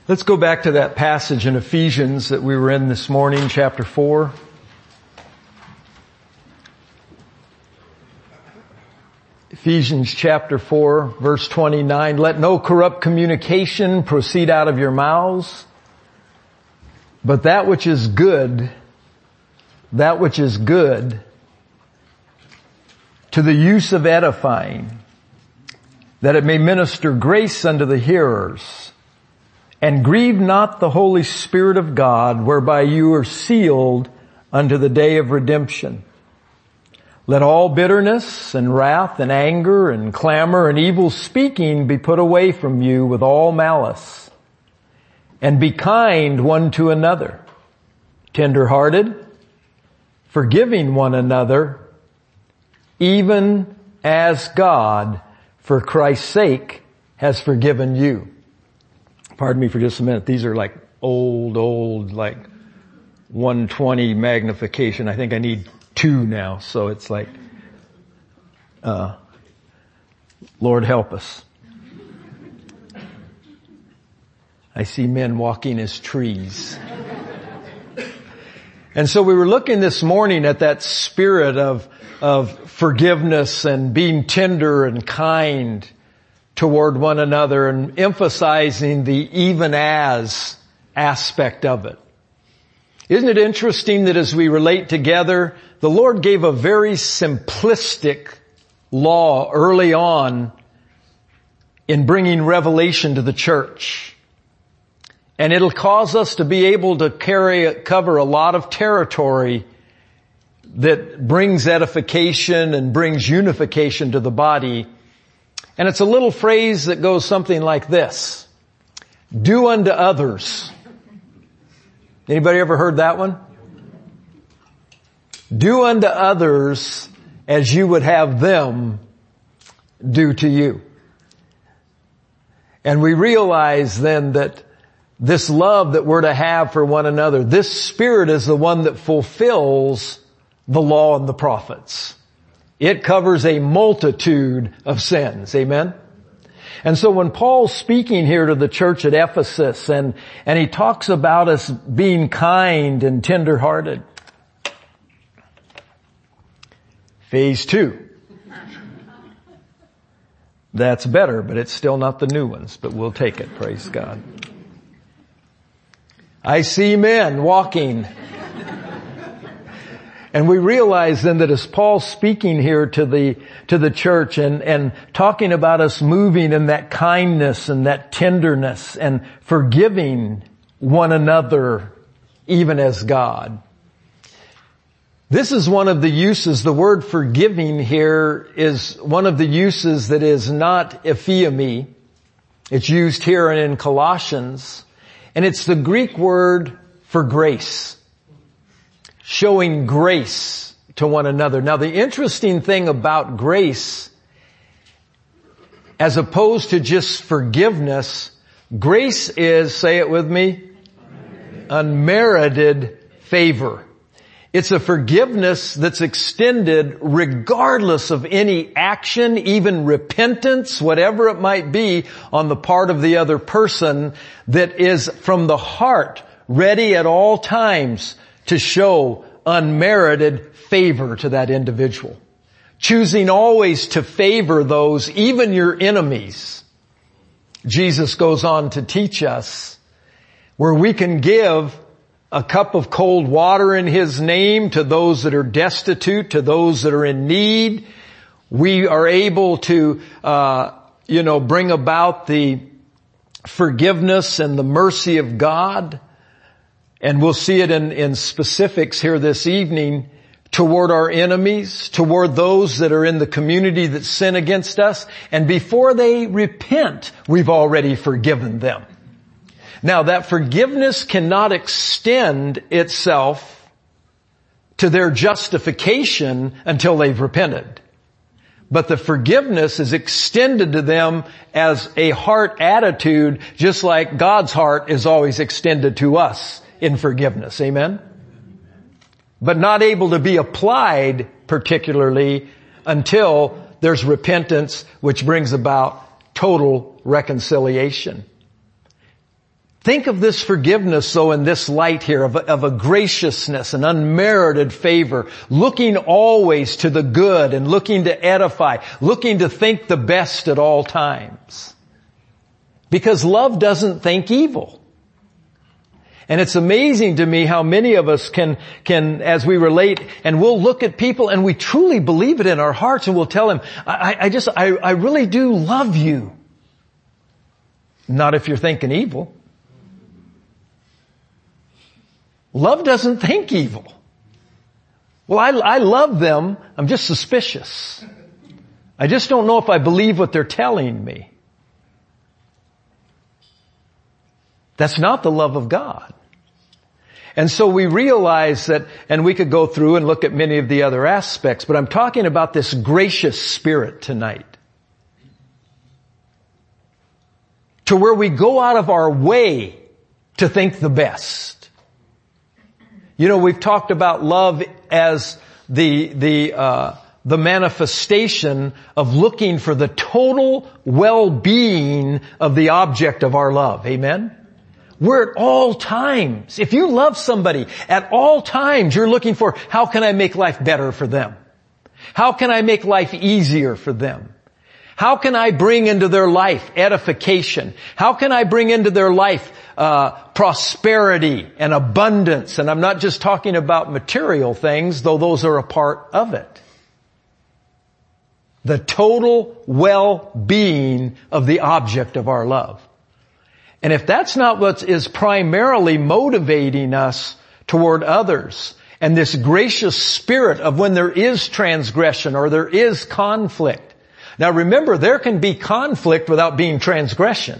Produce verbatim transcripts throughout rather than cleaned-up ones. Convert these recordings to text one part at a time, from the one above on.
Let's go back to that passage in Ephesians that we were in this morning, chapter four. Ephesians chapter four, verse twenty-nine. Let no corrupt communication proceed out of your mouths, but that which is good, that which is good, to the use of edifying, that it may minister grace unto the hearers. And grieve not the Holy Spirit of God, whereby you are sealed unto the day of redemption. Let all bitterness and wrath and anger and clamor and evil speaking be put away from you with all malice. And be kind one to another, tender-hearted, forgiving one another, even as God, for Christ's sake, has forgiven you. Pardon me for just a minute. These are like old, old, like one twenty magnification. I think I need two now. So it's like, uh, Lord help us. I see men walking as trees. And so we were looking this morning at that spirit of, of forgiveness and being tender and kind toward one another, and emphasizing the even as aspect of it. Isn't it interesting that as we relate together, the Lord gave a very simplistic law early on in bringing revelation to the church. And it'll cause us to be able to carry, cover a lot of territory that brings edification and brings unification to the body. And it's a little phrase that goes something like this. Do unto others. Anybody ever heard that one? Do unto others as you would have them do to you. And we realize then that this love that we're to have for one another, this Spirit is the one that fulfills the law and the prophets. It covers a multitude of sins. Amen? And so when Paul's speaking here to the church at Ephesus, and, and he talks about us being kind and tender-hearted. Phase two. That's better, but it's still not the new ones, but we'll take it. Praise God. I see men walking. And we realize then that as Paul's speaking here to the, to the church and, and talking about us moving in that kindness and that tenderness and forgiving one another even as God. This is one of the uses, the word forgiving here is one of the uses that is not ephiemi. It's used here and in Colossians. And it's the Greek word for grace. Showing grace to one another. Now the interesting thing about grace, as opposed to just forgiveness, grace is, say it with me, unmerited favor. It's a forgiveness that's extended regardless of any action, even repentance, whatever it might be on the part of the other person, that is from the heart, ready at all times to show unmerited favor to that individual. Choosing always to favor those, even your enemies. Jesus goes on to teach us where we can give a cup of cold water in His name to those that are destitute, to those that are in need. We are able to, uh, you know, bring about the forgiveness and the mercy of God. And we'll see it in, in specifics here this evening toward our enemies, toward those that are in the community that sin against us. And before they repent, we've already forgiven them. Now that forgiveness cannot extend itself to their justification until they've repented. But the forgiveness is extended to them as a heart attitude, just like God's heart is always extended to us in forgiveness. Amen? But not able to be applied particularly until there's repentance, which brings about total reconciliation. Think of this forgiveness, though, in this light here of a, of a graciousness, an unmerited favor, looking always to the good and looking to edify, looking to think the best at all times. Because love doesn't think evil. And it's amazing to me how many of us can, can, as we relate, and we'll look at people and we truly believe it in our hearts and we'll tell them, I, I just, I, I really do love you. Not if you're thinking evil. Love doesn't think evil. Well, I, I love them. I'm just suspicious. I just don't know if I believe what they're telling me. That's not the love of God. And so we realize that, and we could go through and look at many of the other aspects, but I'm talking about this gracious spirit tonight. To where we go out of our way to think the best. You know, we've talked about love as the, the, uh, the manifestation of looking for the total well-being of the object of our love. Amen? We're at all times. If you love somebody, at all times you're looking for, how can I make life better for them? How can I make life easier for them? How can I bring into their life edification? How can I bring into their life uh prosperity and abundance? And I'm not just talking about material things, though those are a part of it. The total well-being of the object of our love. And if that's not what is primarily motivating us toward others, and this gracious spirit of when there is transgression or there is conflict. Now remember, there can be conflict without being transgression.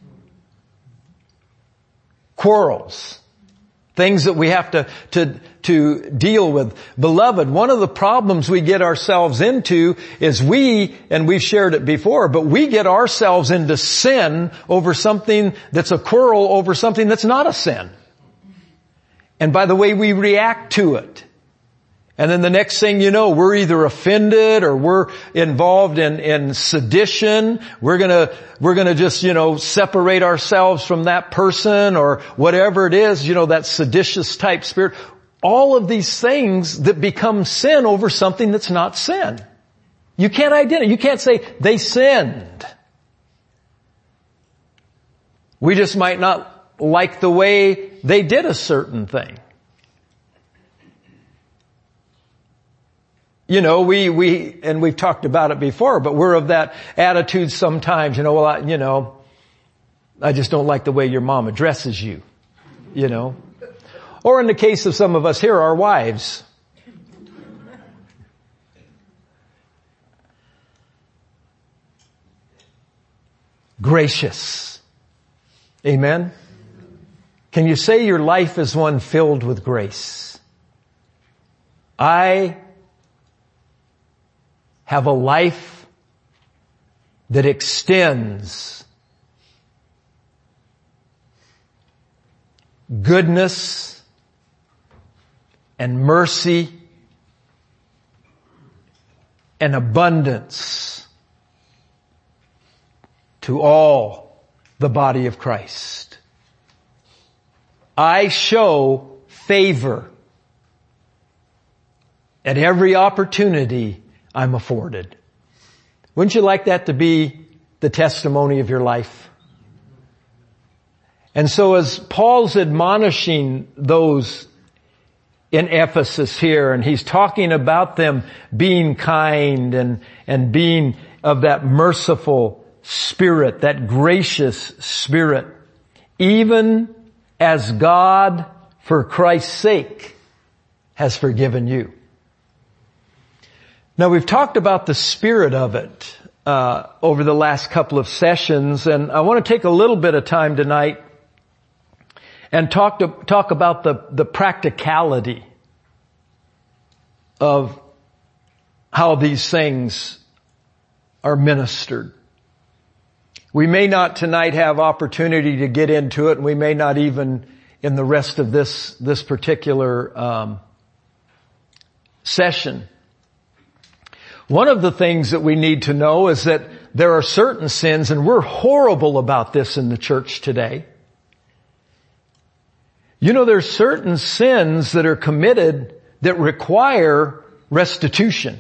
Quarrels. Things that we have to, to, to deal with. Beloved, one of the problems we get ourselves into is we, and we've shared it before, but we get ourselves into sin over something that's a quarrel over something that's not a sin. And by the way we react to it. And then the next thing you know, we're either offended or we're involved in, in sedition. We're gonna, we're gonna just, you know, separate ourselves from that person or whatever it is, you know, that seditious type spirit. All of these things that become sin over something that's not sin. You can't identify, you can't say they sinned. We just might not like the way they did a certain thing. You know, we, we, and we've talked about it before, but we're of that attitude sometimes, you know, well, I, you know, I just don't like the way your mom addresses you, you know. Or in the case of some of us here, our wives. Gracious. Amen. Can you say your life is one filled with grace? I have a life that extends goodness and mercy and abundance to all the body of Christ. I show favor at every opportunity I'm afforded. Wouldn't you like that to be the testimony of your life? And so as Paul's admonishing those in Ephesus here, and he's talking about them being kind and, and being of that merciful spirit, that gracious spirit, even as God, for Christ's sake, has forgiven you. Now we've talked about the spirit of it uh over the last couple of sessions, and I want to take a little bit of time tonight and talk to talk about the the practicality of how these things are ministered. We may not tonight have opportunity to get into it, and we may not even in the rest of this this particular um session. One of the things that we need to know is that there are certain sins, and we're horrible about this in the church today. You know, there's certain sins that are committed that require restitution.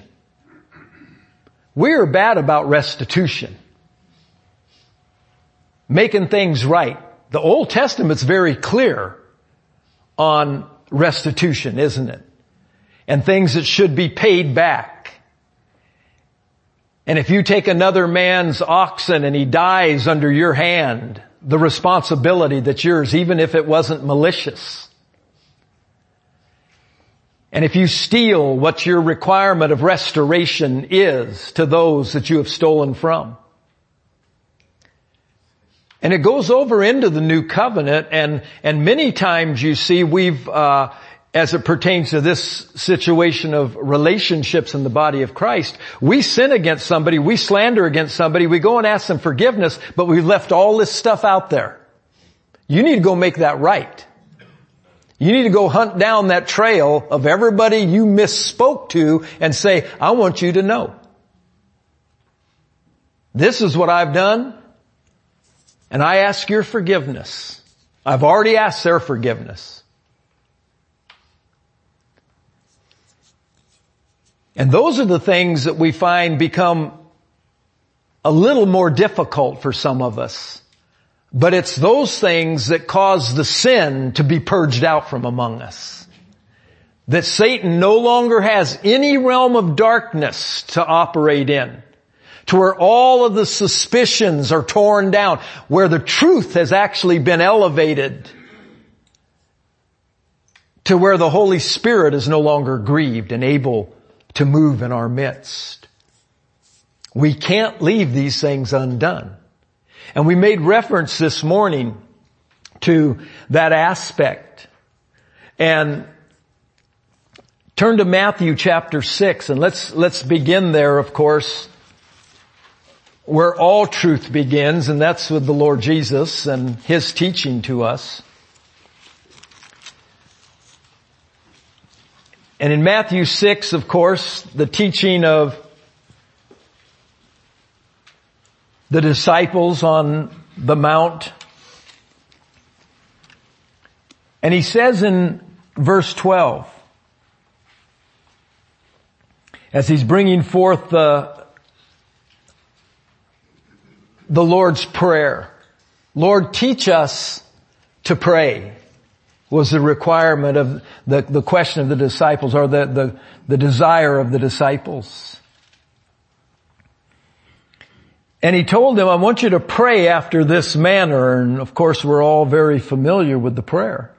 We're bad about restitution. Making things right. The Old Testament's very clear on restitution, isn't it? And things that should be paid back. And if you take another man's oxen and he dies under your hand, the responsibility that's yours, even if it wasn't malicious. And if you steal, what your requirement of restoration is to those that you have stolen from. And it goes over into the new covenant, and, and many times you see we've, uh, as it pertains to this situation of relationships in the body of Christ, we sin against somebody, we slander against somebody, we go and ask them forgiveness, but we've left all this stuff out there. You need to go make that right. You need to go hunt down that trail of everybody you misspoke to and say, I want you to know. This is what I've done, and I ask your forgiveness. I've already asked their forgiveness. And those are the things that we find become a little more difficult for some of us. But it's those things that cause the sin to be purged out from among us. That Satan no longer has any realm of darkness to operate in. To where all of the suspicions are torn down. Where the truth has actually been elevated. To where the Holy Spirit is no longer grieved and able to move in our midst. We can't leave these things undone. And we made reference this morning to that aspect. And turn to Matthew chapter six, and let's, let's begin there, of course, where all truth begins, and that's with the Lord Jesus and His teaching to us. And in Matthew six, of course, the teaching of the disciples on the mount. And He says in verse twelve, as He's bringing forth the, the Lord's Prayer, Lord, teach us to pray, was the requirement of the, the question of the disciples, or the, the, the desire of the disciples. And He told them, I want you to pray after this manner. And of course we're all very familiar with the prayer.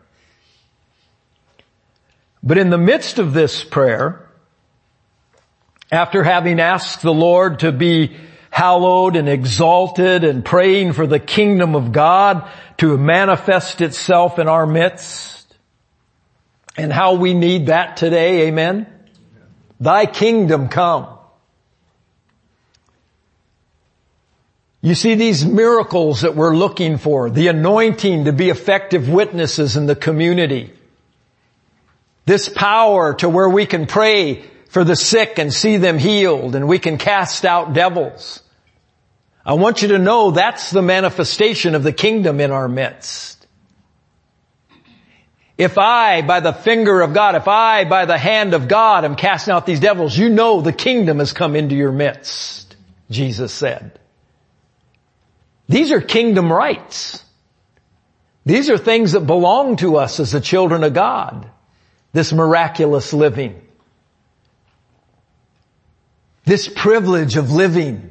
But in the midst of this prayer, after having asked the Lord to be hallowed and exalted and praying for the kingdom of God to manifest itself in our midst, and how we need that today, amen? Thy kingdom come. You see these miracles that we're looking for, the anointing to be effective witnesses in the community. This power to where we can pray for the sick and see them healed, and we can cast out devils. I want you to know that's the manifestation of the kingdom in our midst. If I, by the finger of God, if I, by the hand of God, am casting out these devils, you know the kingdom has come into your midst, Jesus said. These are kingdom rights. These are things that belong to us as the children of God. This miraculous living. This privilege of living.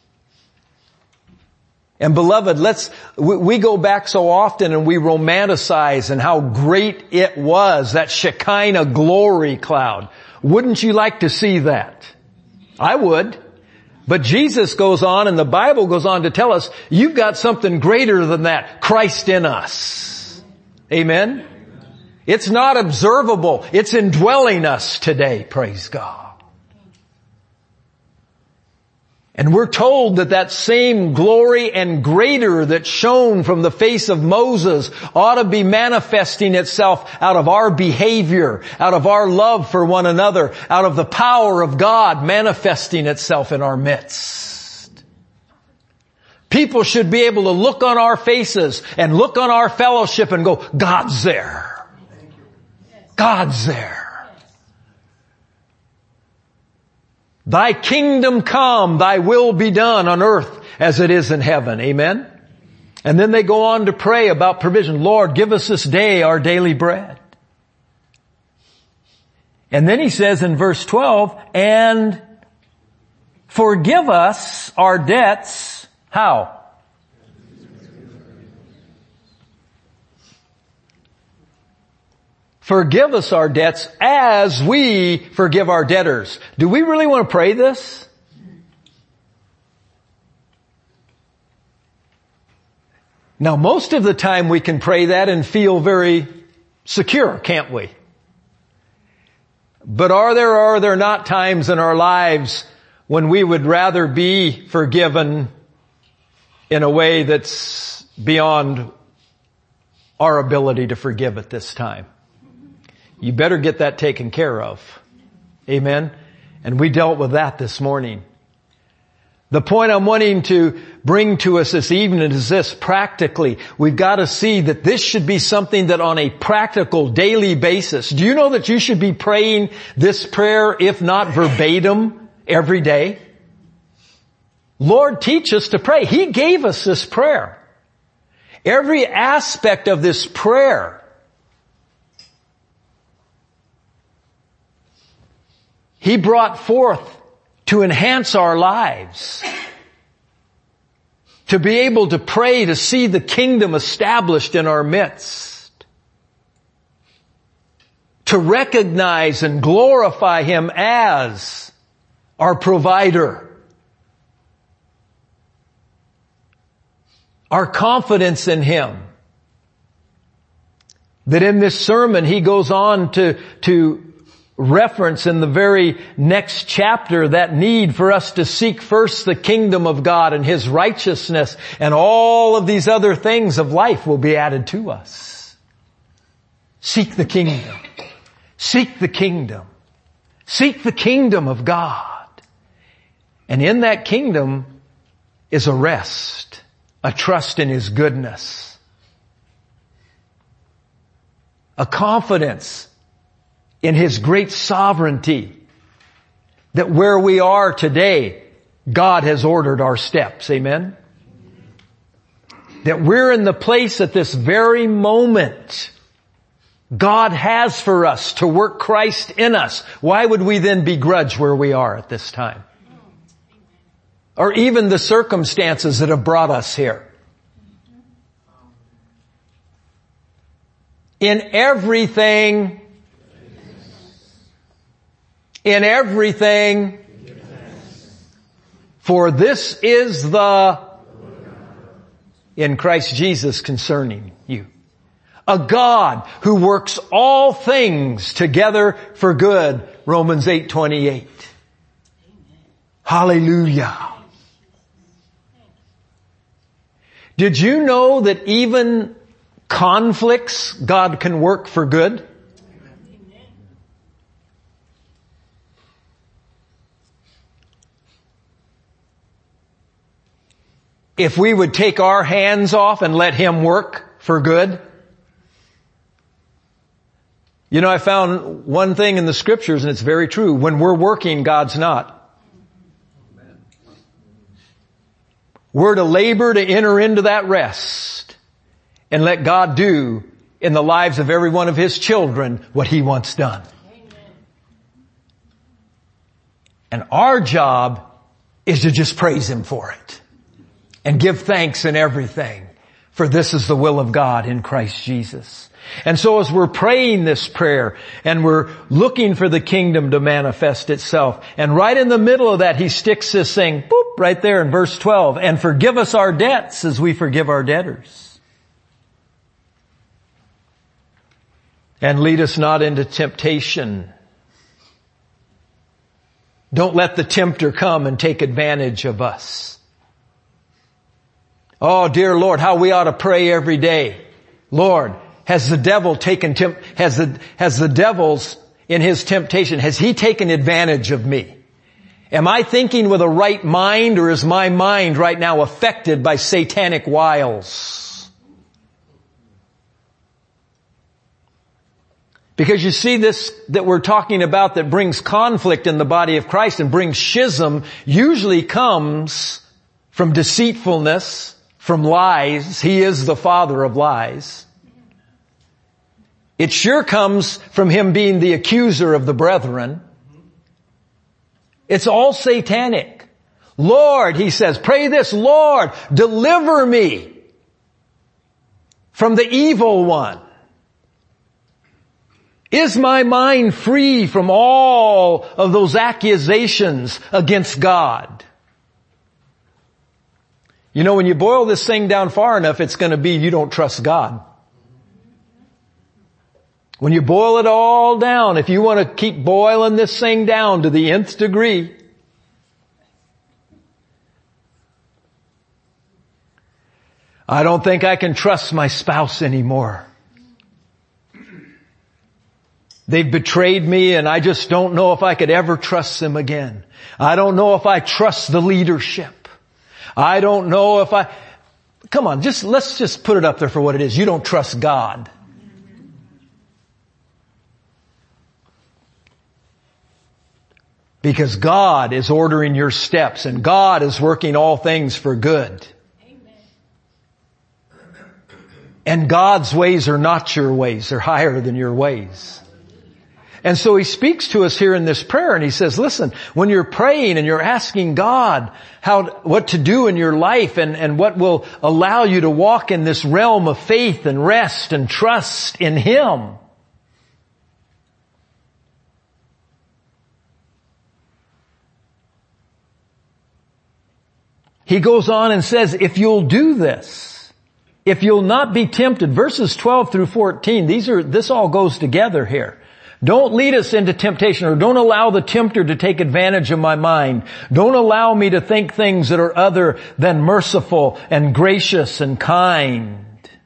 And beloved, let's, we, we go back so often and we romanticize and how great it was, that Shekinah glory cloud. Wouldn't you like to see that? I would. But Jesus goes on, and the Bible goes on to tell us, you've got something greater than that, Christ in us. Amen? It's not observable. It's indwelling us today, praise God. And we're told that that same glory and greater that shone from the face of Moses ought to be manifesting itself out of our behavior, out of our love for one another, out of the power of God manifesting itself in our midst. People should be able to look on our faces and look on our fellowship and go, God's there. God's there. Thy kingdom come, thy will be done on earth as it is in heaven. Amen? And then they go on to pray about provision. Lord, give us this day our daily bread. And then he says in verse twelve, and forgive us our debts. How? Forgive us our debts as we forgive our debtors. Do we really want to pray this? Now, most of the time we can pray that and feel very secure, can't we? But are there or are there not times in our lives when we would rather be forgiven in a way that's beyond our ability to forgive at this time? You better get that taken care of. Amen? And we dealt with that this morning. The point I'm wanting to bring to us this evening is this, practically. We've got to see that this should be something that on a practical daily basis. Do you know that you should be praying this prayer, if not verbatim, every day? Lord, teach us to pray. He gave us this prayer. Every aspect of this prayer He brought forth to enhance our lives, to be able to pray, to see the kingdom established in our midst, to recognize and glorify Him as our provider, our confidence in Him. That in this sermon He goes on to, to reference in the very next chapter that need for us to seek first the kingdom of God and His righteousness, and all of these other things of life will be added to us. Seek the kingdom. Seek the kingdom. Seek the kingdom of God. And in that kingdom is a rest, a trust in His goodness, a confidence in His great sovereignty, that where we are today, God has ordered our steps. Amen? That we're in the place at this very moment God has for us to work Christ in us. Why would we then begrudge where we are at this time? Or even the circumstances that have brought us here. In everything, In everything, for this is the in Christ Jesus concerning you. A God who works all things together for good, Romans eight twenty-eight. Hallelujah. Did you know that even conflicts God can work for good? If we would take our hands off and let Him work for good. You know, I found one thing in the scriptures, and it's very true. When we're working, God's not. We're to labor to enter into that rest and let God do in the lives of every one of His children what He wants done. And our job is to just praise Him for it. And give thanks in everything, for this is the will of God in Christ Jesus. And so as we're praying this prayer and we're looking for the kingdom to manifest itself, and right in the middle of that He sticks this thing, boop, right there in verse twelve, and forgive us our debts as we forgive our debtors. And lead us not into temptation. Don't let the tempter come and take advantage of us. Oh, dear Lord, how we ought to pray every day. Lord, has the devil taken, temp- has the, has the devil's in his temptation, has he taken advantage of me? Am I thinking with a right mind, or is my mind right now affected by satanic wiles? Because you see, this that we're talking about that brings conflict in the body of Christ and brings schism usually comes from deceitfulness, from lies. He is the father of lies. It sure comes from him being the accuser of the brethren. It's all satanic. Lord, he says, pray this, Lord, deliver me from the evil one. Is my mind free from all of those accusations against God? You know, when you boil this thing down far enough, it's going to be you don't trust God. When you boil it all down, if you want to keep boiling this thing down to the nth degree, I don't think I can trust my spouse anymore. They've betrayed me and I just don't know if I could ever trust them again. I don't know if I trust the leadership. I don't know if I, come on, just, let's just put it up there for what it is. You don't trust God. Because God is ordering your steps and God is working all things for good. And God's ways are not your ways. They're higher than your ways. And so he speaks to us here in this prayer and he says, listen, when you're praying and you're asking God how, what to do in your life and, and what will allow you to walk in this realm of faith and rest and trust in Him, he goes on and says, if you'll do this, if you'll not be tempted, verses twelve through fourteen, these are, this all goes together here. Don't lead us into temptation, or don't allow the tempter to take advantage of my mind. Don't allow me to think things that are other than merciful and gracious and kind.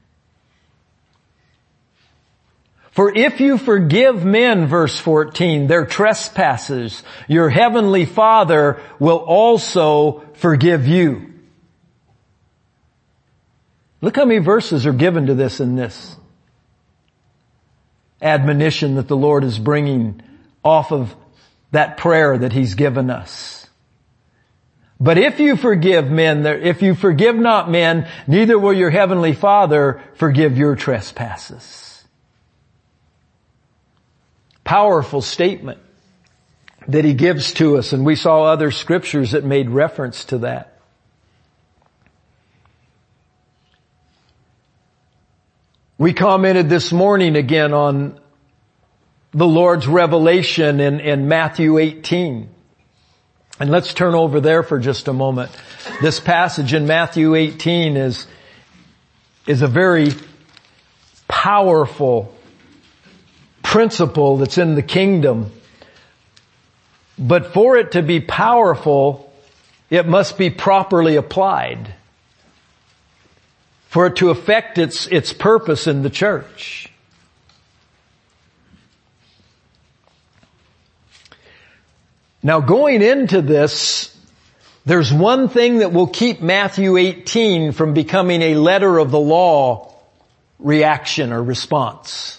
For if you forgive men, verse fourteen, their trespasses, your heavenly Father will also forgive you. Look how many verses are given to this in this admonition that the Lord is bringing off of that prayer that He's given us. But if you forgive men, if you forgive not men, neither will your heavenly Father forgive your trespasses. Powerful statement that He gives to us, and we saw other scriptures that made reference to that. We commented this morning again on the Lord's revelation in, in Matthew eighteen. And let's turn over there for just a moment. This passage in Matthew eighteen is, is a very powerful principle that's in the kingdom. But for it to be powerful, it must be properly applied. For it to affect its, its purpose in the church. Now going into this, there's one thing that will keep Matthew eighteen from becoming a letter of the law reaction or response.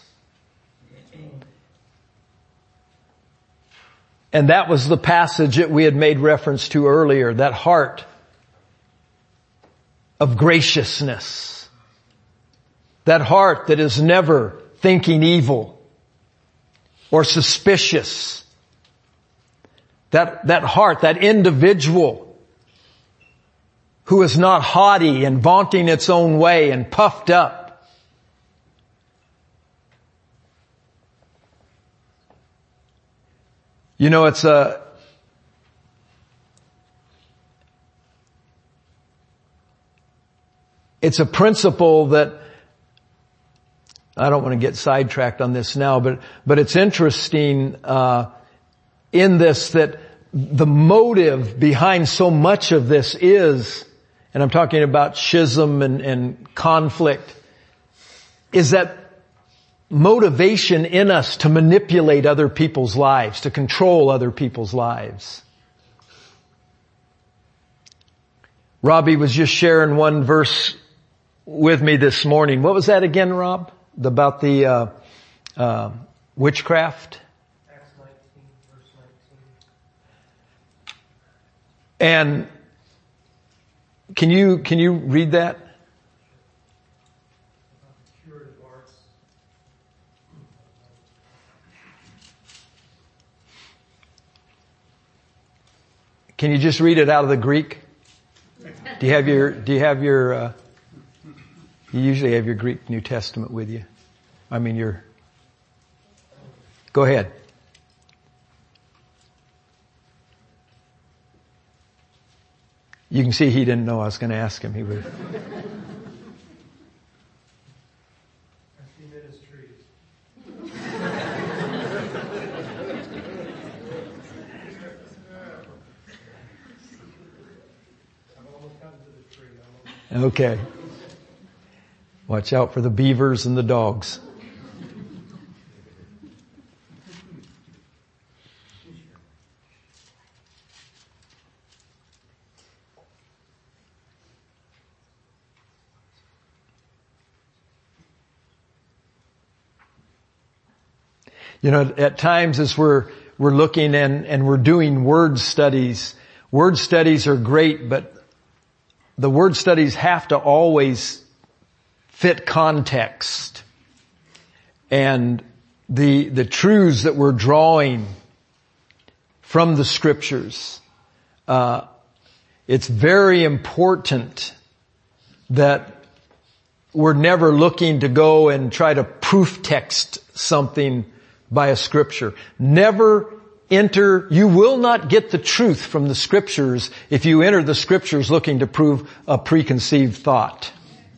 And that was the passage that we had made reference to earlier, that heart of graciousness. That heart that is never thinking evil or suspicious. That, that heart, that individual who is not haughty and vaunting its own way and puffed up. You know, it's a, it's a principle that, I don't want to get sidetracked on this now, but, but it's interesting, uh, in this that the motive behind so much of this is, and I'm talking about schism and, and conflict, is that motivation in us to manipulate other people's lives, to control other people's lives. Robbie was just sharing one verse with me this morning. What was that again, Rob? About the, uh, uh, witchcraft. Acts nineteen, verse nineteen. And can you, can you read that? Curative arts. Can you just read it out of the Greek? Do you have your, do you have your, uh, you usually have your Greek New Testament with you. I mean your, go ahead. You can see he didn't know I was going to ask him. He would. I see ministries. I'm almost come to the tree. I'm almost... Okay. Watch out for the beavers and the dogs. You know, at times as we're, we're looking and, and we're doing word studies, word studies are great, but the word studies have to always fit context. And the, the truths that we're drawing from the scriptures, uh, it's very important that we're never looking to go and try to proof text something by a scripture. Never enter, you will not get the truth from the scriptures if you enter the scriptures looking to prove a preconceived thought.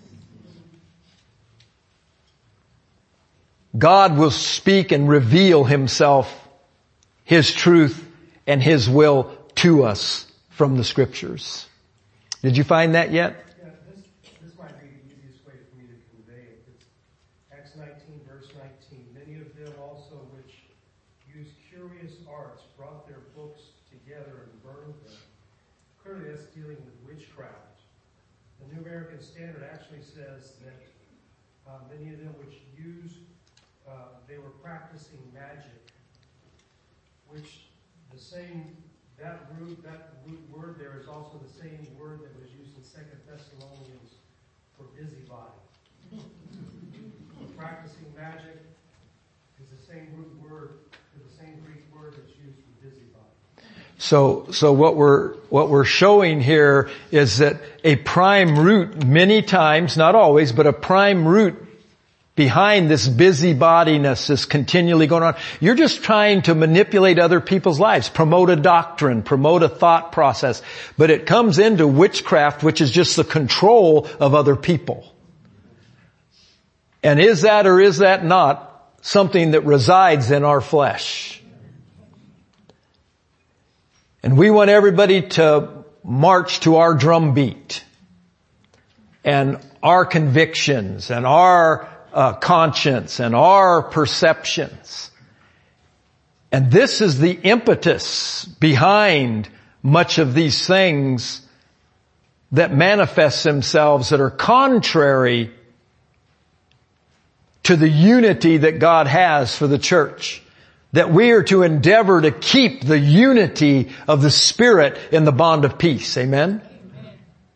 God will speak and reveal himself, his truth, and his will to us from the scriptures. Did you find that yet? Yeah, this, this might be the easiest way for me to convey it. It's Acts nineteen, verse nineteen. Many of them also which used curious arts brought their books together and burned them. Clearly that's dealing with witchcraft. The New American Standard actually says that uh, many of them which used, uh, they were practicing magic, which the same, that root, that root word there is also the same word that was used in Second Thessalonians for busybody. Practicing magic is the same root word, is the same Greek word that's used for busybody. So, so what we're, what we're showing here is that a prime root many times, not always, but a prime root behind this busybodiness is continually going on. You're just trying to manipulate other people's lives, promote a doctrine, promote a thought process, but it comes into witchcraft, which is just the control of other people. And is that or is that not something that resides in our flesh? And we want everybody to march to our drum beat and our convictions and our uh, conscience and our perceptions. And this is the impetus behind much of these things that manifest themselves that are contrary to the unity that God has for the church. That we are to endeavor to keep the unity of the Spirit in the bond of peace. Amen? Amen.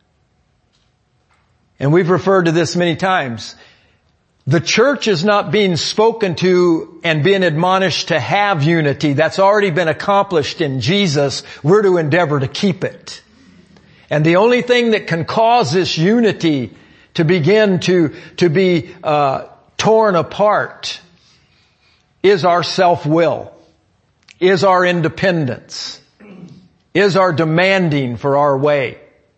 And we've referred to this many times. The church is not being spoken to and being admonished to have unity. That's already been accomplished in Jesus. We're to endeavor to keep it. And the only thing that can cause this unity to begin to, to be, uh, torn apart is our self-will, is our independence, is our demanding for our way.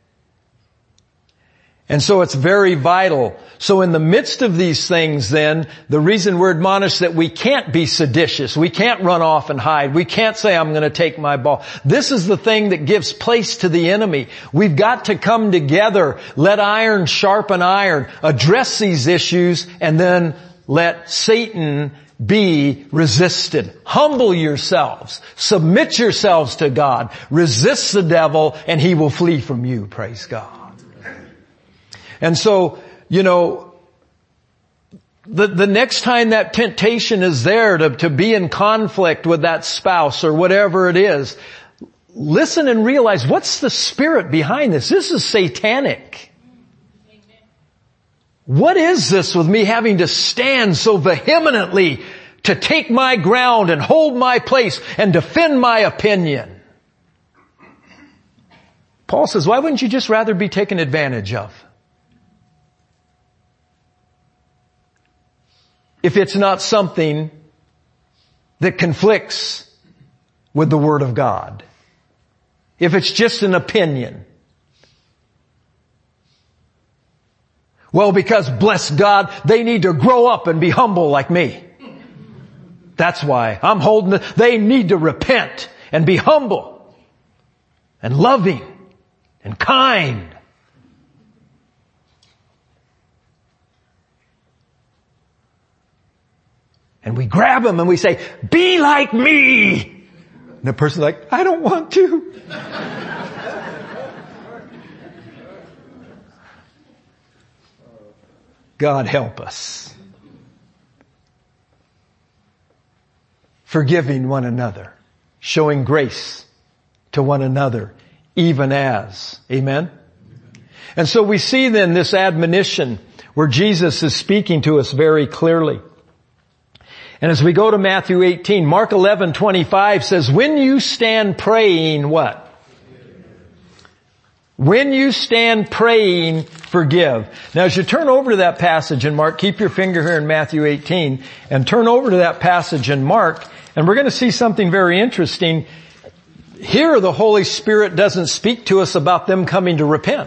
And so it's very vital. So in the midst of these things then, the reason we're admonished that we can't be seditious, we can't run off and hide, we can't say I'm going to take my ball. This is the thing that gives place to the enemy. We've got to come together, let iron sharpen iron, address these issues, and then let Satan be resisted. Humble yourselves. Submit yourselves to God. Resist the devil and he will flee from you. Praise God. And so, you know, the, the next time that temptation is there to, to be in conflict with that spouse or whatever it is, listen and realize, what's the spirit behind this? This is satanic. What is this with me having to stand so vehemently to take my ground and hold my place and defend my opinion? Paul says, why wouldn't you just rather be taken advantage of? If it's not something that conflicts with the Word of God. If it's just an opinion. Well, because bless God, they need to grow up and be humble like me. That's why I'm holding it. They need to repent and be humble and loving and kind. And we grab them and we say, be like me. And the person's like, I don't want to. God help us. Forgiving one another. Showing grace to one another. Even as. Amen? And so we see then this admonition where Jesus is speaking to us very clearly. And as we go to Matthew eighteen, Mark eleven twenty-five says, when you stand praying, what? When you stand praying, forgive. Now as you turn over to that passage in Mark, keep your finger here in Matthew eighteen, and turn over to that passage in Mark, and we're going to see something very interesting. Here the Holy Spirit doesn't speak to us about them coming to repent.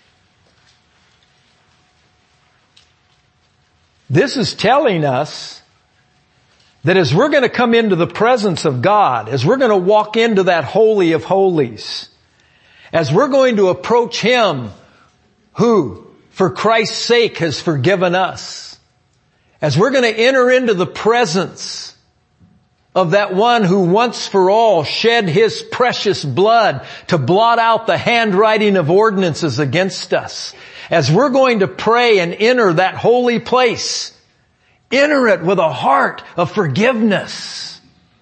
This is telling us that as we're going to come into the presence of God, as we're going to walk into that Holy of Holies, as we're going to approach Him who, for Christ's sake, has forgiven us, as we're going to enter into the presence of that one who once for all shed His precious blood to blot out the handwriting of ordinances against us, as we're going to pray and enter that holy place, enter it with a heart of forgiveness.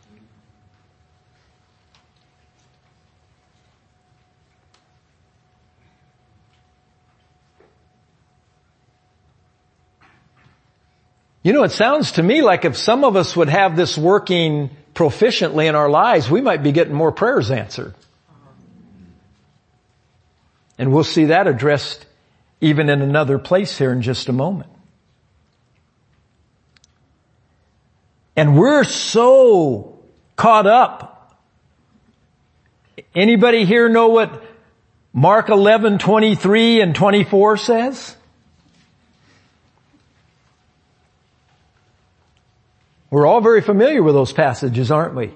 You know, it sounds to me like if some of us would have this working proficiently in our lives, we might be getting more prayers answered. And we'll see that addressed even in another place here in just a moment. And we're so caught up. Anybody here know what Mark eleven twenty-three and twenty-four says? We're all very familiar with those passages, aren't we?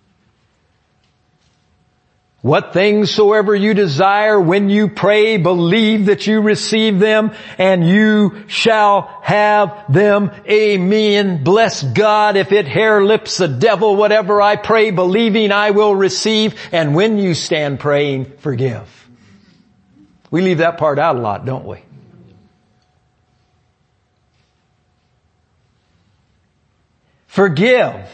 What things soever you desire when you pray, believe that you receive them and you shall have them. Amen. Bless God. If it hair lips the devil, whatever I pray, believing I will receive. And when you stand praying, forgive. We leave that part out a lot, don't we? Forgive.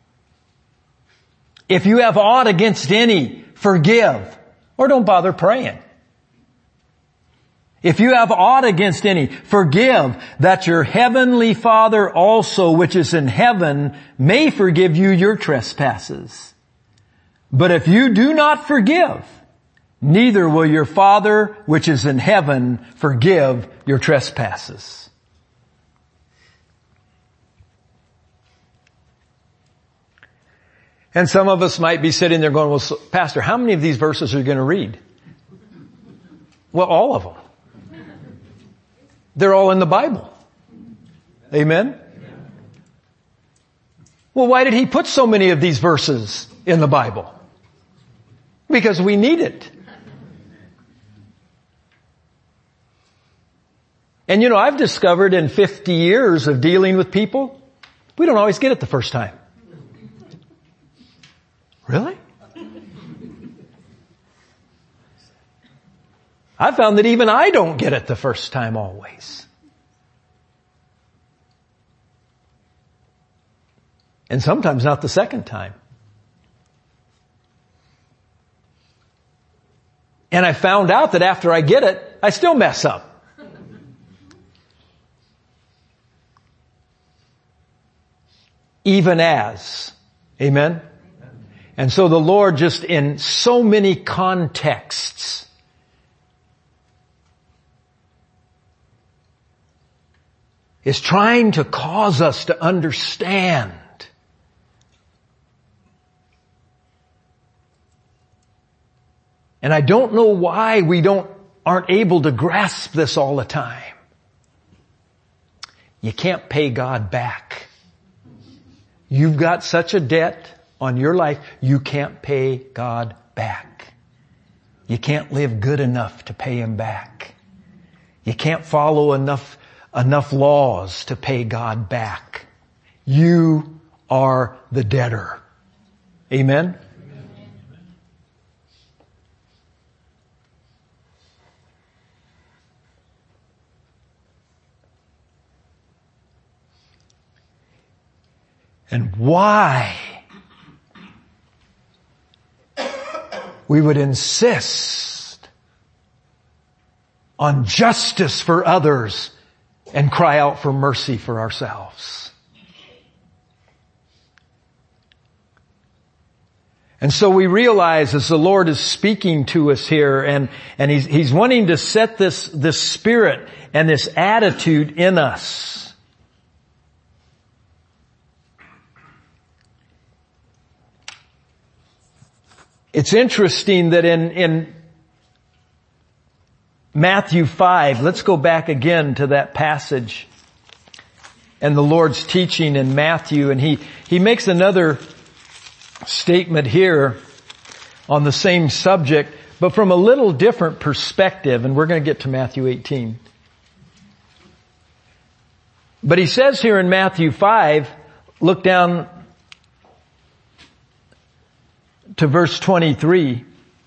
If you have aught against any, forgive. Or don't bother praying. If you have aught against any, forgive, that your heavenly Father also, which is in heaven, may forgive you your trespasses. But if you do not forgive, neither will your Father, which is in heaven, forgive your trespasses. And some of us might be sitting there going, well, Pastor, how many of these verses are you going to read? Well, all of them. They're all in the Bible. Amen? Well, why did He put so many of these verses in the Bible? Because we need it. And you know, I've discovered in fifty years of dealing with people, we don't always get it the first time. Really? I found that even I don't get it the first time always. And sometimes not the second time. And I found out that after I get it, I still mess up. Even as. Amen? And so the Lord, just in so many contexts, is trying to cause us to understand and I don't know why we don't, aren't able to grasp this all the time. You can't pay God back. You've got such a debt on your life, you can't pay God back. You can't live good enough to pay Him back. You can't follow enough, enough laws to pay God back. You are the debtor. Amen? And why we would insist on justice for others and cry out for mercy for ourselves. And so we realize as the Lord is speaking to us here and, and He's, He's wanting to set this, this spirit and this attitude in us. It's interesting that in, in Matthew five, let's go back again to that passage and the Lord's teaching in Matthew, and He, He makes another statement here on the same subject, but from a little different perspective, and we're going to get to Matthew eighteen. But He says here in Matthew five, look down to verse twenty-three.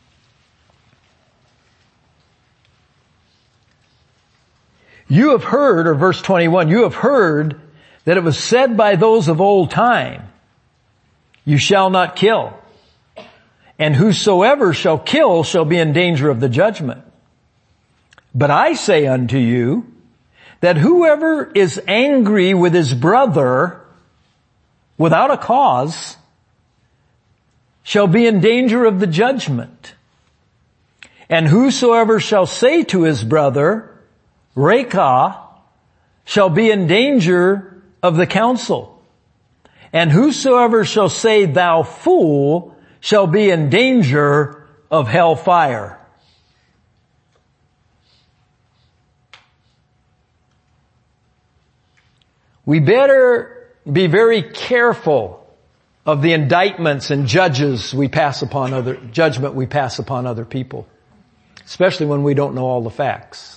You have heard, or verse twenty-one, you have heard that it was said by those of old time, you shall not kill, and whosoever shall kill shall be in danger of the judgment. But I say unto you that whoever is angry with his brother without a cause shall be in danger of the judgment. And whosoever shall say to his brother, Reka, shall be in danger of the council. And whosoever shall say, thou fool, shall be in danger of hell fire. We better be very careful of the indictments and judges we pass upon other, judgment we pass upon other people, especially when we don't know all the facts.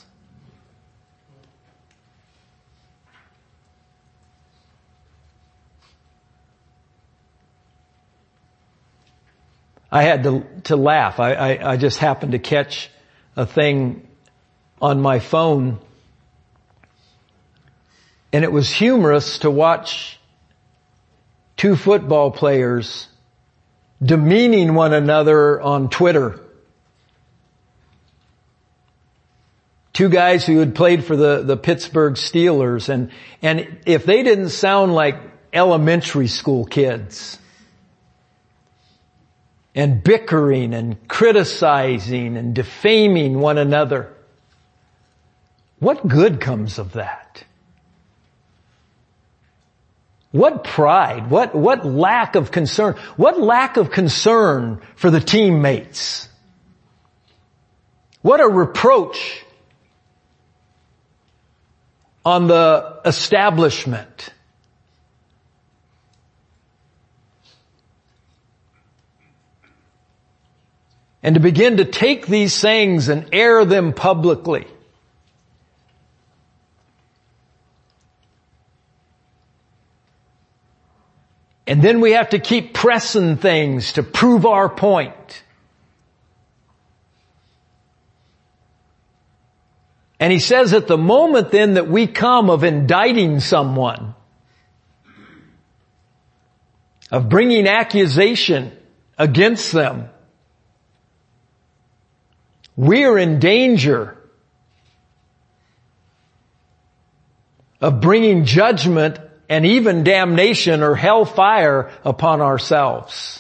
I had to, to laugh. I, I, I just happened to catch a thing on my phone, and it was humorous to watch two football players demeaning one another on Twitter. Two guys who had played for the, the Pittsburgh Steelers, and, and if they didn't sound like elementary school kids, and bickering and criticizing and defaming one another, what good comes of that? What pride, what, what lack of concern, what lack of concern for the teammates? What a reproach on the establishment. And to begin to take these things and air them publicly. And then we have to keep pressing things to prove our point. And he says at the moment then that we come of indicting someone, of bringing accusation against them, we are in danger of bringing judgment and even damnation or hellfire upon ourselves.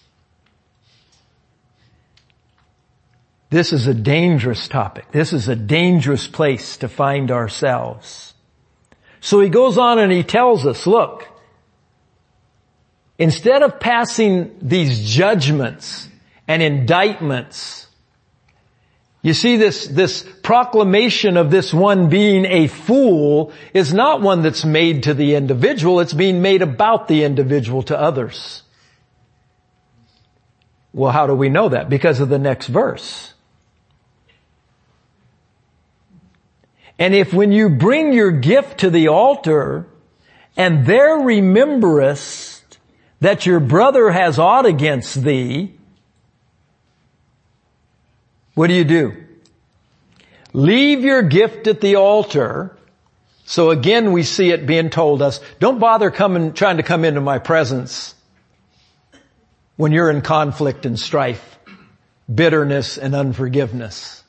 This is a dangerous topic. This is a dangerous place to find ourselves. So he goes on and he tells us, look, instead of passing these judgments and indictments, you see, this, this proclamation of this one being a fool is not one that's made to the individual. It's being made about the individual to others. Well, how do we know that? Because of the next verse. And if when you bring your gift to the altar and there rememberest that your brother has aught against thee, what do you do? Leave your gift at the altar. So again, we see it being told us, don't bother coming, trying to come into my presence when you're in conflict and strife, bitterness and unforgiveness.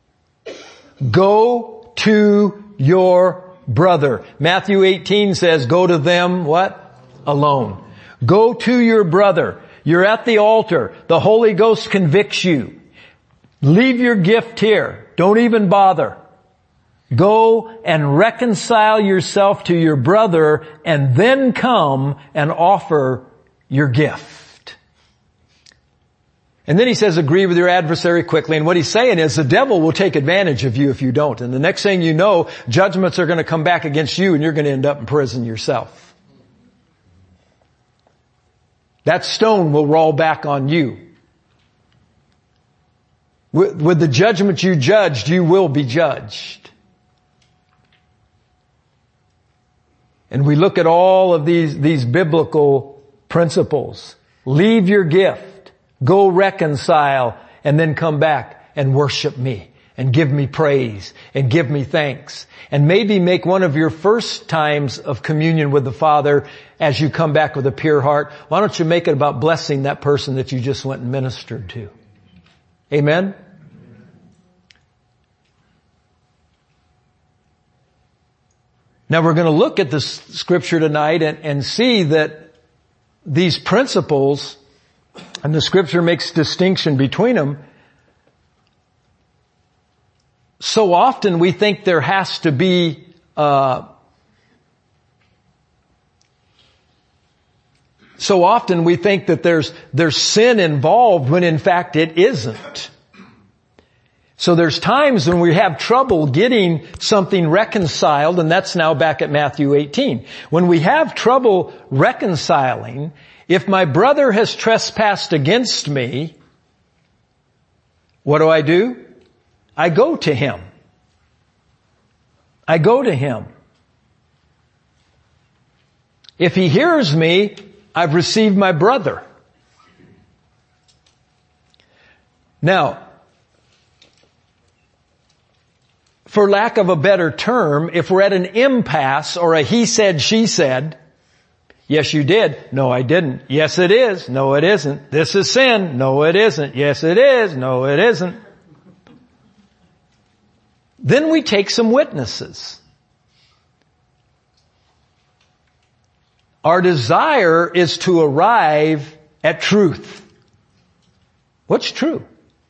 Go to your brother. Matthew eighteen says, go to them, what? Alone. Go to your brother. You're at the altar. The Holy Ghost convicts you. Leave your gift here. Don't even bother. Go and reconcile yourself to your brother and then come and offer your gift. And then he says, agree with your adversary quickly. And what he's saying is the devil will take advantage of you if you don't. And the next thing you know, judgments are going to come back against you and you're going to end up in prison yourself. That stone will roll back on you. With, with the judgment you judged, you will be judged. And we look at all of these, these biblical principles. Leave your gift. Go reconcile and then come back and worship me and give me praise and give me thanks. And maybe make one of your first times of communion with the Father as you come back with a pure heart. Why don't you make it about blessing that person that you just went and ministered to? Amen? Now we're going to look at this scripture tonight and, and see that these principles, and the scripture makes distinction between them. So often we think there has to be uh so often we think that there's there's sin involved when in fact it isn't. So there's times when we have trouble getting something reconciled, and that's now back at Matthew eighteen. When we have trouble reconciling, if my brother has trespassed against me, what do I do? I go to him. I go to him. If he hears me, I've received my brother. Now, for lack of a better term, if we're at an impasse or a he said, she said, yes, you did. No, I didn't. Yes, it is. No, it isn't. This is sin. No, it isn't. Yes, it is. No, it isn't. Then we take some witnesses. Our desire is to arrive at truth. What's true?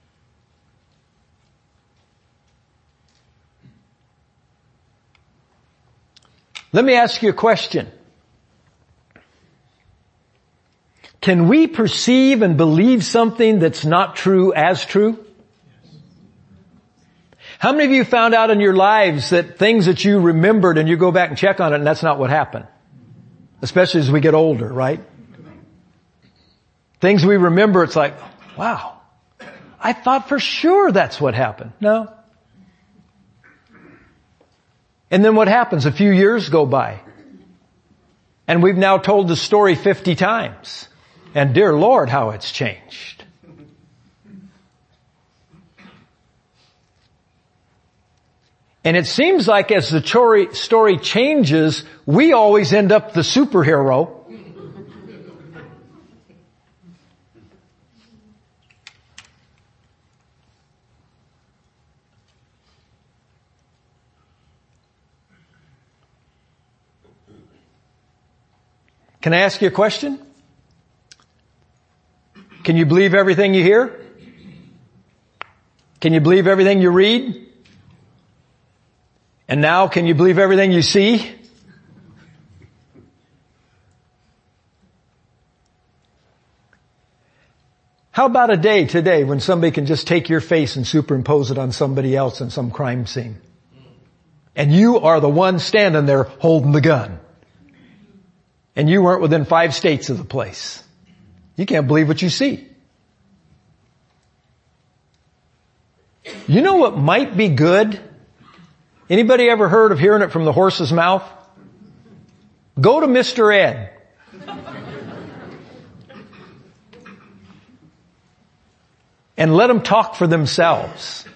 Let me ask you a question. Can we perceive and believe something that's not true as true? How many of you found out in your lives that things that you remembered and you go back and check on it and that's not what happened? Especially as we get older, right? Things we remember, it's like, wow, I thought for sure that's what happened. No. And then what happens? A few years go by. And we've now told the story fifty times. And dear Lord, how it's changed. And it seems like as the story changes, we always end up the superhero. Can I ask you a question? Can you believe everything you hear? Can you believe everything you read? And now can you believe everything you see? How about a day today when somebody can just take your face and superimpose it on somebody else in some crime scene? And you are the one standing there holding the gun. And you weren't within five states of the place. You can't believe what you see. You know what might be good? Anybody ever heard of hearing it from the horse's mouth? Go to Mister Ed. And let them talk for themselves.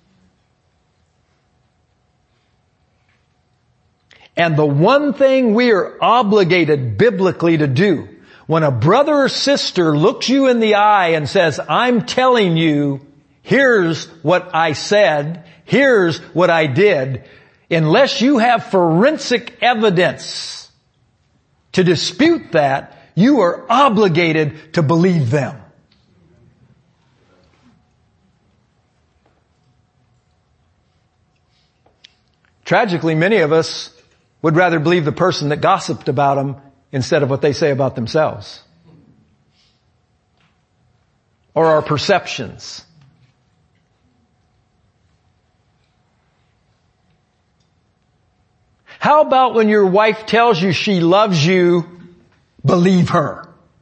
And the one thing we are obligated biblically to do, when a brother or sister looks you in the eye and says, I'm telling you, here's what I said, here's what I did, unless you have forensic evidence to dispute that, you are obligated to believe them. Tragically, many of us would rather believe the person that gossiped about them instead of what they say about themselves. Or our perceptions. How about when your wife tells you she loves you, believe her?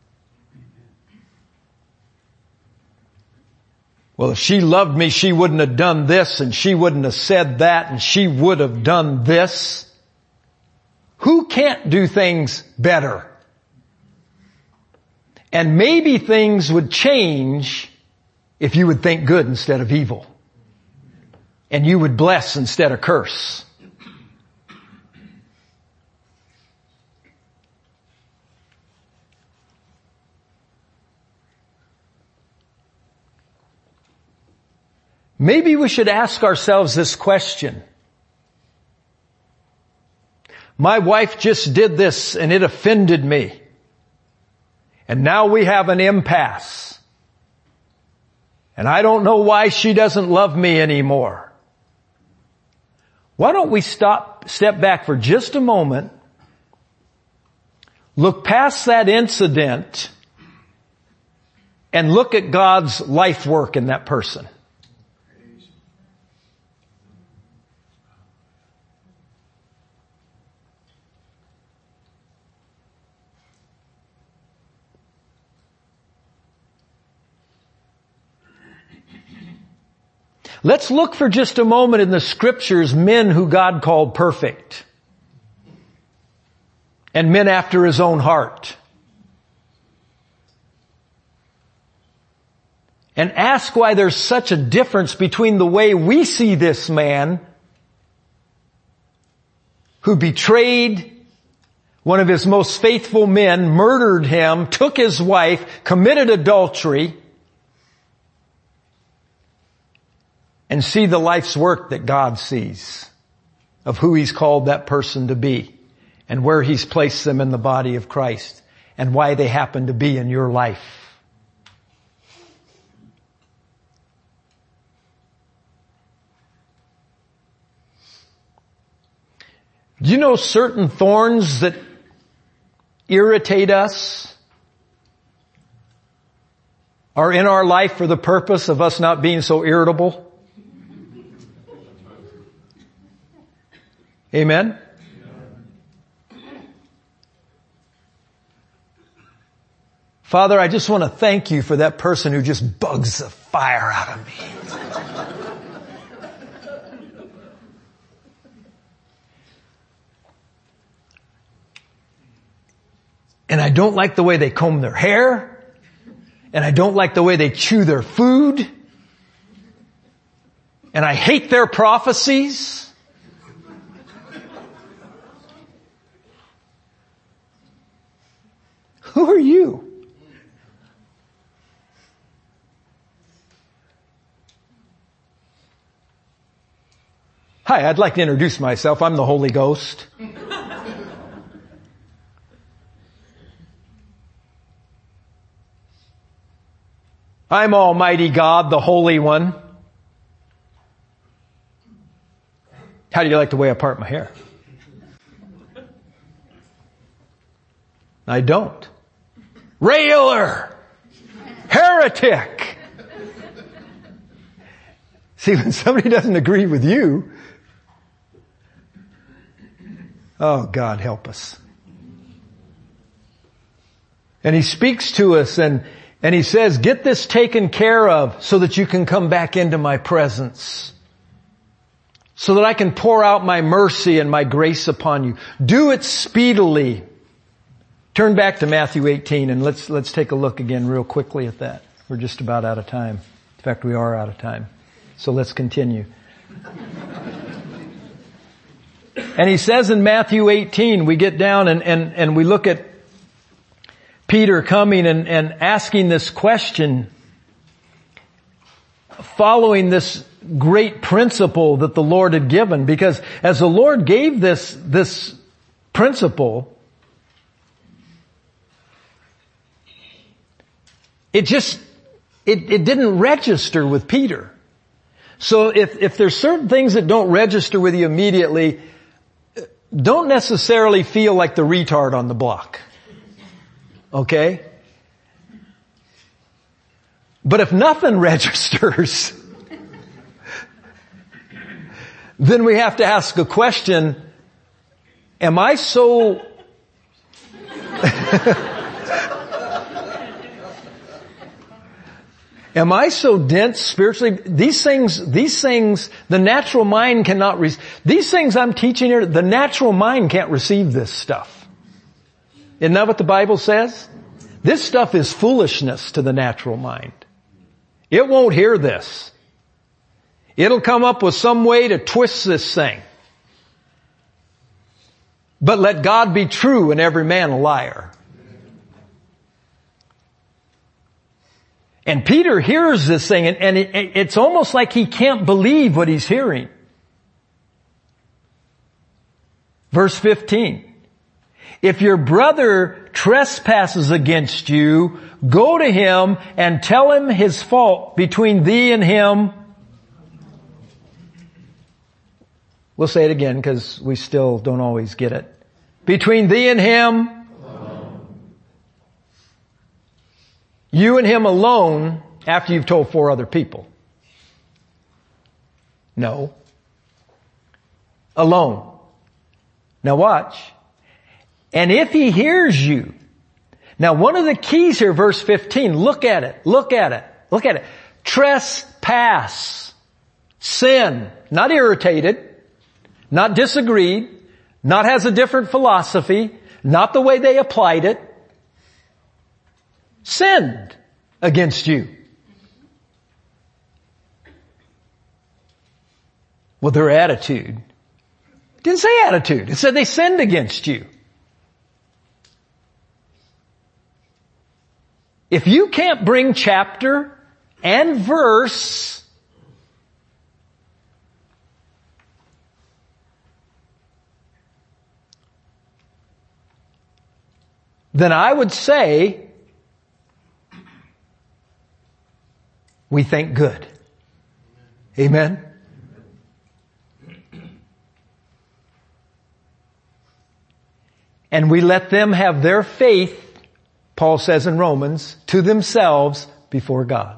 Well, if she loved me, she wouldn't have done this, and she wouldn't have said that, and she would have done this. Who can't do things better? And maybe things would change if you would think good instead of evil. And you would bless instead of curse. Maybe we should ask ourselves this question. My wife just did this and it offended me. And now we have an impasse. And I don't know why she doesn't love me anymore. Why don't we stop, step back for just a moment, look past that incident, and look at God's life work in that person. Let's look for just a moment in the scriptures men who God called perfect. And men after his own heart. And ask why there's such a difference between the way we see this man who betrayed one of his most faithful men, murdered him, took his wife, committed adultery, and see the life's work that God sees of who he's called that person to be and where he's placed them in the body of Christ and why they happen to be in your life. Do you know certain thorns that irritate us are in our life for the purpose of us not being so irritable? Amen? Father, I just want to thank you for that person who just bugs the fire out of me. And I don't like the way they comb their hair. And I don't like the way they chew their food. And I hate their prophecies. Who are you? Hi, I'd like to introduce myself. I'm the Holy Ghost. I'm Almighty God, the Holy One. How do you like the way I part my hair? I don't. Railer! Heretic! See, when somebody doesn't agree with you, oh, God help us. And He speaks to us and, and He says, get this taken care of so that you can come back into my presence. So that I can pour out my mercy and my grace upon you. Do it speedily. Turn back to Matthew eighteen and let's, let's take a look again real quickly at that. We're just about out of time. In fact, we are out of time. So let's continue. And He says in Matthew eighteen, we get down and, and, and we look at Peter coming and, and asking this question, following this great principle that the Lord had given, because as the Lord gave this, this principle, it just, it, it didn't register with Peter. So if, if there's certain things that don't register with you immediately, don't necessarily feel like the retard on the block. Okay? But if nothing registers, then we have to ask a question, am I so Am I so dense spiritually? These things, these things, the natural mind cannot receive. These things I'm teaching here, the natural mind can't receive this stuff. Isn't that what the Bible says? This stuff is foolishness to the natural mind. It won't hear this. It'll come up with some way to twist this thing. But let God be true and every man a liar. And Peter hears this thing and, and it, it's almost like he can't believe what he's hearing. Verse fifteen. If your brother trespasses against you, go to him and tell him his fault between thee and him. We'll say it again because we still don't always get it. Between thee and him. You and him alone after you've told four other people. No. Alone. Now watch. And if he hears you. Now one of the keys here, verse fifteen, look at it, look at it, look at it. Trespass. Sin. Not irritated. Not disagreed. Not has a different philosophy. Not the way they applied it. Sinned against you. Well, their attitude. It didn't say attitude. It said they sinned against you. If you can't bring chapter and verse, then I would say we think good. Amen? And we let them have their faith, Paul says in Romans, to themselves before God.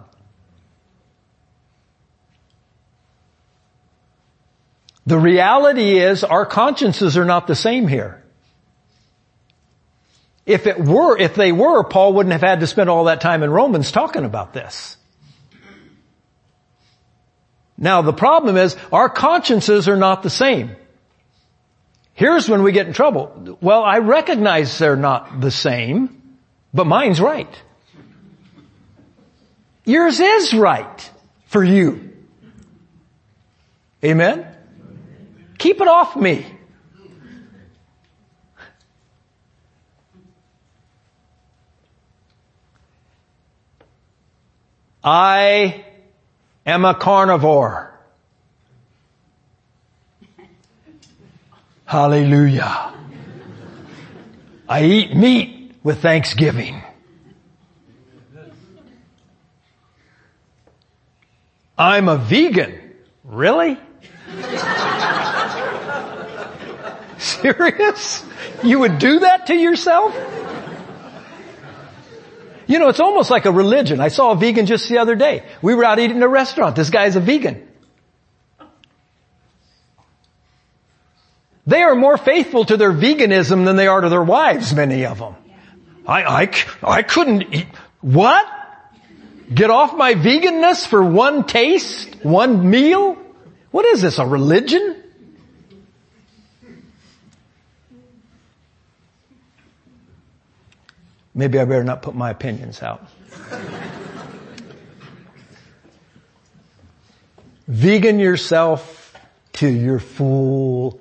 The reality is our consciences are not the same here. If it were, if they were, Paul wouldn't have had to spend all that time in Romans talking about this. Now the problem is our consciences are not the same. Here's when we get in trouble. Well, I recognize they're not the same, but mine's right. Yours is right for you. Amen? Keep it off me. I am a carnivore. Hallelujah. I eat meat with thanksgiving. I'm a vegan. Really? Serious? You would do that to yourself? You know, it's almost like a religion. I saw a vegan just the other day. We were out eating in a restaurant. This guy's a vegan. They are more faithful to their veganism than they are to their wives, many of them. I, I, I couldn't eat. What? Get off my veganness for one taste? One meal? What is this, a religion? Maybe I better not put my opinions out. Vegan yourself till you're full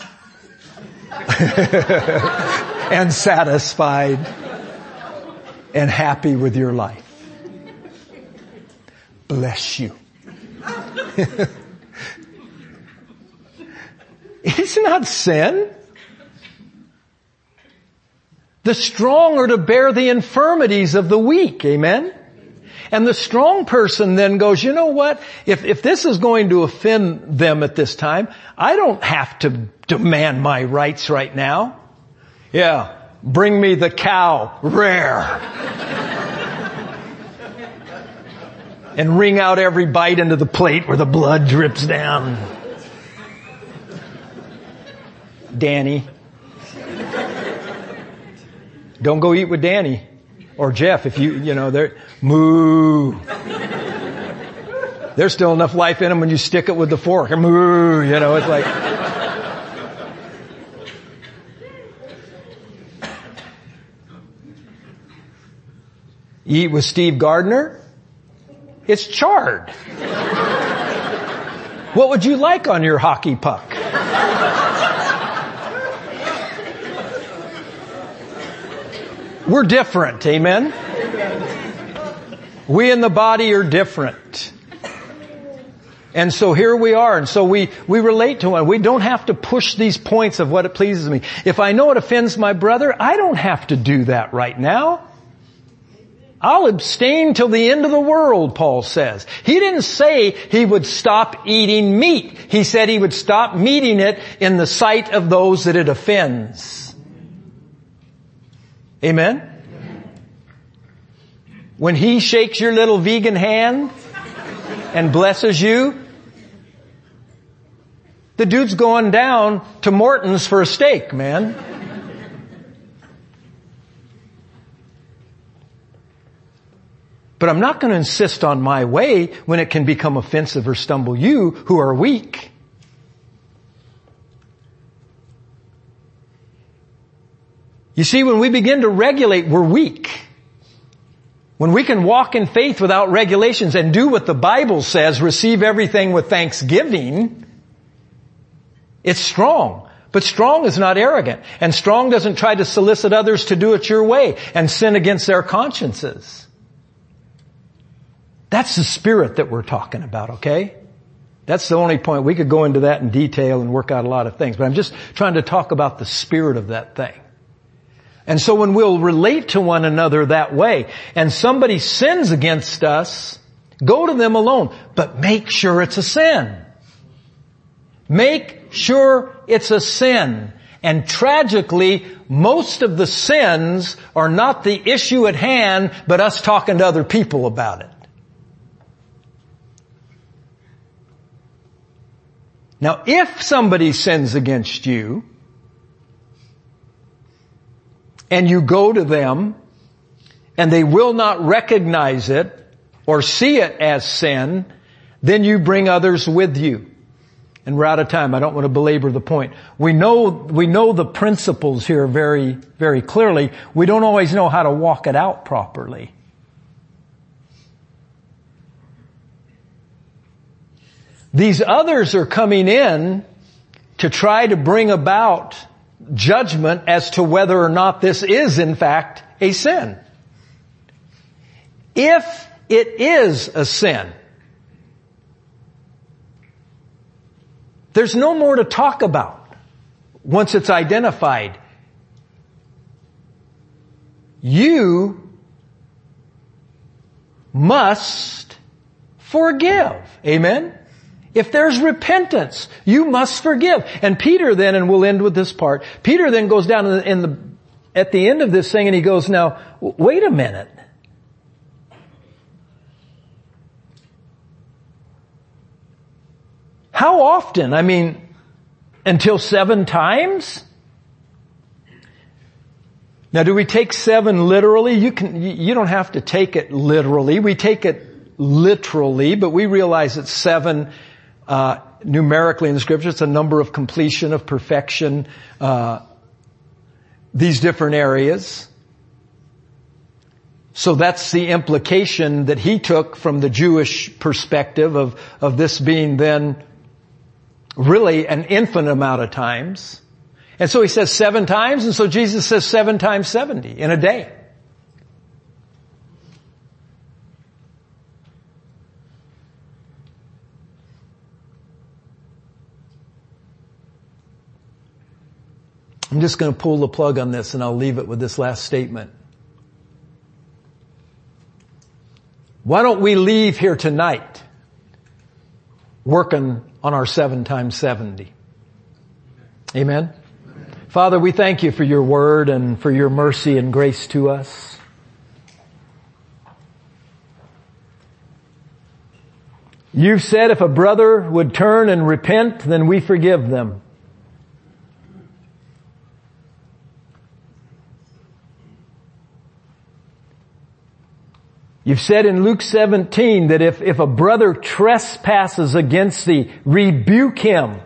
and satisfied and happy with your life. Bless you. It's not sin. The strong are to bear the infirmities of the weak. Amen? And the strong person then goes, you know what? If, if this is going to offend them at this time, I don't have to demand my rights right now. Yeah. Bring me the cow, rare. And wring out every bite into the plate where the blood drips down. Danny. Don't go eat with Danny or Jeff if you, you know, they're, moo. There's still enough life in them when you stick it with the fork. Moo, you know, it's like. You eat with Steve Gardner, it's charred. What would you like on your hockey puck? We're different, amen? We in the body are different. And so here we are, and so we, we relate to one. We don't have to push these points of what it pleases me. If I know it offends my brother, I don't have to do that right now. I'll abstain till the end of the world, Paul says. He didn't say he would stop eating meat. He said he would stop meeting it in the sight of those that it offends. Amen? When he shakes your little vegan hand and blesses you, the dude's going down to Morton's for a steak, man. But I'm not going to insist on my way when it can become offensive or stumble you who are weak. You see, when we begin to regulate, we're weak. When we can walk in faith without regulations and do what the Bible says, receive everything with thanksgiving, it's strong. But strong is not arrogant. And strong doesn't try to solicit others to do it your way and sin against their consciences. That's the spirit that we're talking about, okay? That's the only point. We could go into that in detail and work out a lot of things, but I'm just trying to talk about the spirit of that thing. And so when we'll relate to one another that way, and somebody sins against us, go to them alone, but make sure it's a sin. Make sure it's a sin. And tragically, most of the sins are not the issue at hand, but us talking to other people about it. Now, if somebody sins against you, and you go to them, and they will not recognize it or see it as sin, then you bring others with you. And we're out of time. I don't want to belabor the point. We know, we know the principles here very, very clearly. We don't always know how to walk it out properly. These others are coming in to try to bring about judgment as to whether or not this is in fact a sin. If it is a sin, there's no more to talk about once it's identified. You must forgive. Amen? If there's repentance, you must forgive. And Peter then, and we'll end with this part, Peter then goes down in the, in the at the end of this thing and he goes, now, wait a minute. How often? I mean, until seven times? Now, do we take seven literally? You can, you don't have to take it literally. We take it literally, but we realize that seven, uh, numerically in the scripture, it's a number of completion, of perfection, uh, these different areas. So that's the implication that he took from the Jewish perspective of, of this being then really an infinite amount of times. And so he says seven times, and so Jesus says seven times seventy in a day. I'm just going to pull the plug on this and I'll leave it with this last statement. Why don't we leave here tonight working on our seven times seventy? Amen? Father, we thank you for your word and for your mercy and grace to us. You've said if a brother would turn and repent, then we forgive them. You've said in Luke seventeen that if, if a brother trespasses against thee, rebuke him.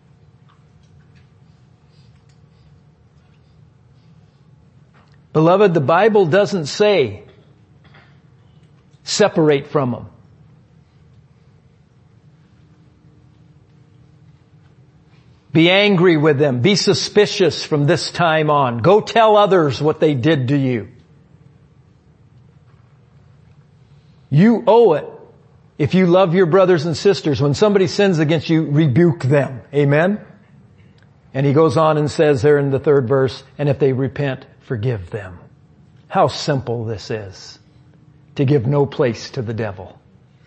Beloved, the Bible doesn't say separate from them. Be angry with them. Be suspicious from this time on. Go tell others what they did to you. You owe it. If you love your brothers and sisters, when somebody sins against you, rebuke them. Amen? And he goes on and says there in the third verse, and if they repent, forgive them. How simple this is. To give no place to the devil.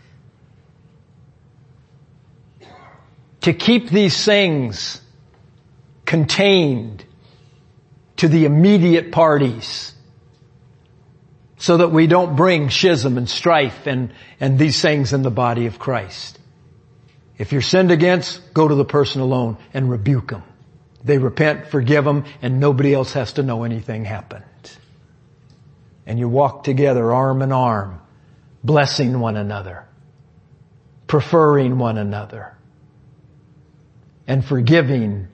To keep these things contained to the immediate parties. So that we don't bring schism and strife and, and these things in the body of Christ. If you're sinned against, go to the person alone and rebuke them. They repent, forgive them, and nobody else has to know anything happened. And you walk together arm in arm, blessing one another, preferring one another, and forgiving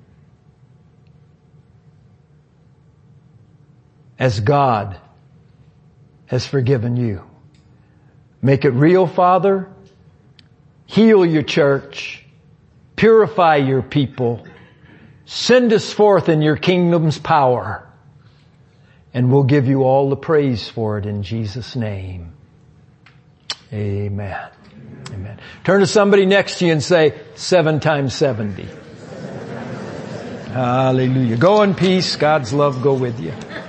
as God has forgiven you. Make it real, Father. Heal your church. Purify your people. Send us forth in your kingdom's power. And we'll give you all the praise for it in Jesus' name. Amen. Amen. Turn to somebody next to you and say, seven times seventy. Hallelujah. Go in peace. God's love go with you.